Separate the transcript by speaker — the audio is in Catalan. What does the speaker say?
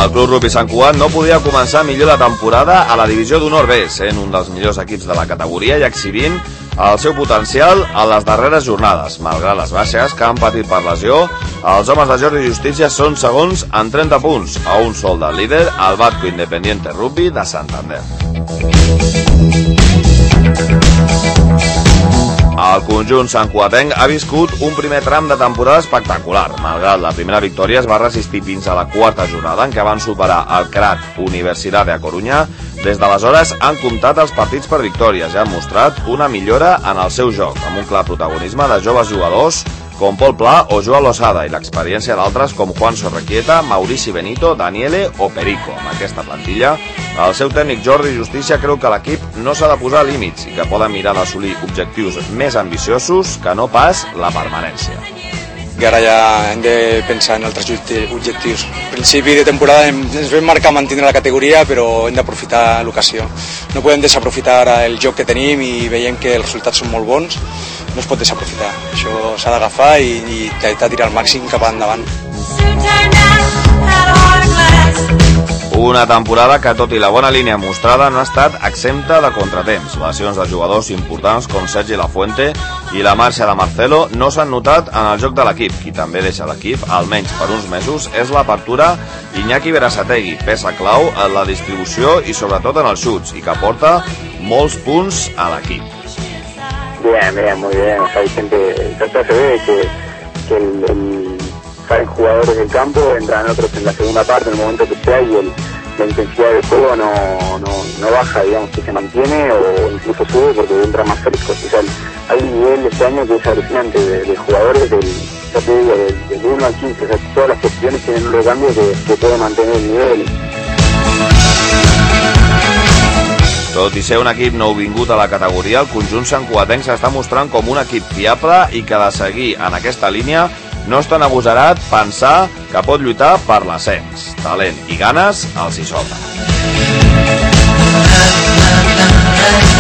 Speaker 1: El Club Rugby Sant Cugat no podia començar millor la temporada a la divisió d'honor B, sent un dels millors equips de la categoria i exhibint el seu potencial a les darreres jornades. Malgrat les baixes que han patit per lesió, els homes de Jordi Justícia són segons en 30 punts, a un sol del líder, el Batco Independiente Rugby de Santander. El conjunt santcugatenc ha viscut un primer tram de temporada espectacular. Malgrat la primera victòria, es va resistir fins a la quarta jornada, en què van superar el CRAT Universitat de Corunya. Des d'aleshores han comptat els partits per victòries i han mostrat una millora en el seu joc, amb un clar protagonisme de joves jugadors com Pol Pla o Joan Losada i l'experiència d'altres com Juan Sorrequieta, Maurici Benito, Daniele o Perico. Amb aquesta plantilla, el seu tècnic Jordi Justícia creu que l'equip no s'ha de posar límits i que poden mirar d'assolir objectius més ambiciosos que no pas la permanència.
Speaker 2: I ara ja hem de pensar en altres objectius. Al principi de temporada ens vam marcar mantenir la categoria, però hem d'aprofitar l'ocasió. No podem desaprofitar ara el joc que tenim i veiem que els resultats són molt bons. No es pot desaprofitar. Això s'ha d'agafar i intentar tirar al màxim cap endavant.
Speaker 1: Una temporada que, tot i la bona línia mostrada, no ha estat exempta de contratemps. Lesions de jugadors importants com Sergi Lafuente i la marxa de Marcelo no s'han notat en el joc de l'equip. Qui també deixa l'equip, almenys per uns mesos, és l'apertura Iñaki Berasategui, peça clau en la distribució i sobretot en els xuts, i que porta molts punts a l'equip.
Speaker 3: Bien, muy bien. O sea, hay gente, ya se ve que salen jugadores del campo, entran otros en la segunda parte, en el momento que sea, y la intensidad del juego no baja, digamos, que se mantiene o incluso sube porque entran más frescos. O sea, hay un nivel este año que es alucinante de jugadores del 1 al 15, o sea, todas las posiciones tienen un recambio que puede mantener el nivel.
Speaker 1: Tot i ser un equip nouvingut a la categoria, el conjunt santcugatenc s'està mostrant com un equip fiable i que, de seguir en aquesta línia, no és tan agosarat pensar que pot lluitar per l'ascens. Talent i ganes els hi sobren.